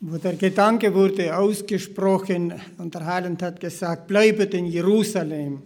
wo der Gedanke wurde ausgesprochen und der Heiland hat gesagt, bleibet in Jerusalem.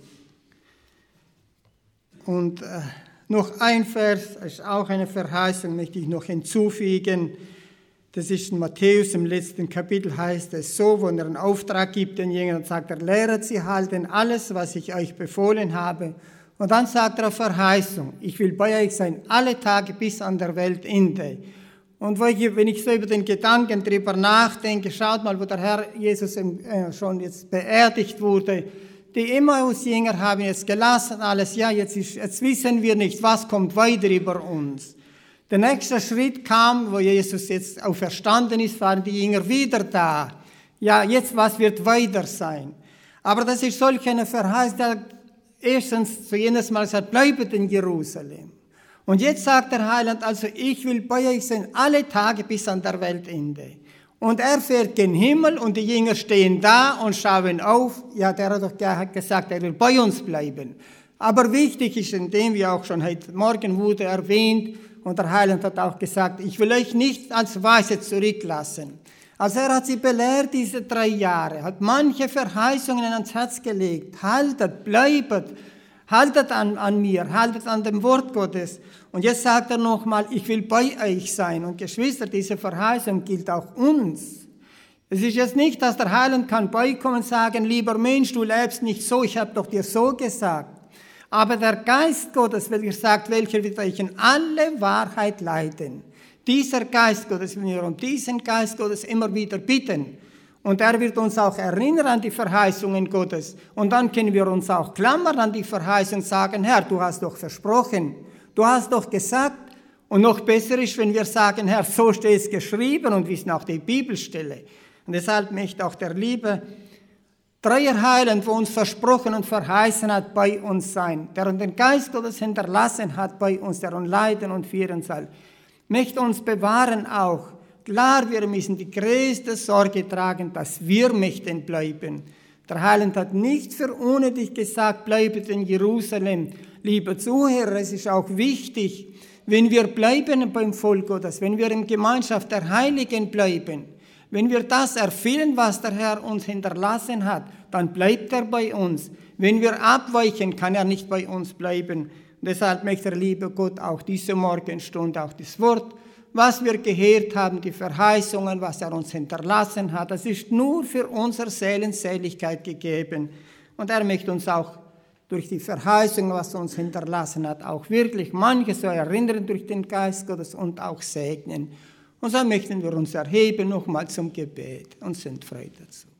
Und noch ein Vers, ist auch eine Verheißung, möchte ich noch hinzufügen. Das ist in Matthäus, im letzten Kapitel heißt es so, wo er einen Auftrag gibt den Jüngern, sagt er, lehret sie halten alles, was ich euch befohlen habe. Und dann sagt er auf Verheißung, ich will bei euch sein, alle Tage bis an der Weltende. Und wenn ich so über den Gedanken drüber nachdenke, schaut mal, wo der Herr Jesus schon jetzt beerdigt wurde. Die Emmaus-Jünger haben jetzt gelassen alles, ja, jetzt wissen wir nicht, was kommt weiter über uns. Der nächste Schritt kam, wo Jesus jetzt auferstanden ist, waren die Jünger wieder da. Ja, jetzt, was wird weiter sein? Aber das ist solch eine Verheißung, der erstens zu jenes Mal sagt, bleibet in Jerusalem. Und jetzt sagt der Heiland, also ich will bei euch sein, alle Tage bis an der Weltende. Und er fährt gen Himmel und die Jünger stehen da und schauen auf. Ja, der hat doch gesagt, er will bei uns bleiben. Aber wichtig ist, indem wir auch schon heute Morgen wurde erwähnt, und der Heiland hat auch gesagt, ich will euch nicht als Weise zurücklassen. Also er hat sie belehrt diese 3 Jahre, hat manche Verheißungen ans Herz gelegt. Haltet, bleibet, haltet an mir, haltet an dem Wort Gottes. Und jetzt sagt er nochmal, ich will bei euch sein. Und Geschwister, diese Verheißung gilt auch uns. Es ist jetzt nicht, dass der Heiland kann beikommen und sagen, lieber Mensch, du lebst nicht so, ich habe doch dir so gesagt. Aber der Geist Gottes, welcher sagt, welcher wird euch in alle Wahrheit leiten. Dieser Geist Gottes, wenn wir um diesen Geist Gottes immer wieder bitten. Und er wird uns auch erinnern an die Verheißungen Gottes. Und dann können wir uns auch klammern an die Verheißung und sagen, Herr, du hast doch versprochen, du hast doch gesagt. Und noch besser ist, wenn wir sagen, Herr, so steht es geschrieben und wissen auch die Bibelstelle. Und deshalb möchte auch der liebe Dreier Heiland, wo uns versprochen und verheißen hat, bei uns sein, der uns den Geist Gottes hinterlassen hat bei uns, der uns leiten und führen soll, möchte uns bewahren auch. Klar, wir müssen die größte Sorge tragen, dass wir möchten bleiben. Der Heiland hat nicht für unnötig gesagt, bleibet in Jerusalem. Liebe Zuhörer, es ist auch wichtig, wenn wir bleiben beim Volk Gottes, wenn wir in Gemeinschaft der Heiligen bleiben, wenn wir das erfüllen, was der Herr uns hinterlassen hat, dann bleibt er bei uns. Wenn wir abweichen, kann er nicht bei uns bleiben. Und deshalb möchte der liebe Gott auch diese Morgenstunde, auch das Wort, was wir gehört haben, die Verheißungen, was er uns hinterlassen hat, das ist nur für unsere Seelenseligkeit gegeben. Und er möchte uns auch durch die Verheißungen, was er uns hinterlassen hat, auch wirklich manches so erinnern durch den Geist Gottes und auch segnen. Und so möchten wir uns erheben, nochmal zum Gebet und sind frei dazu.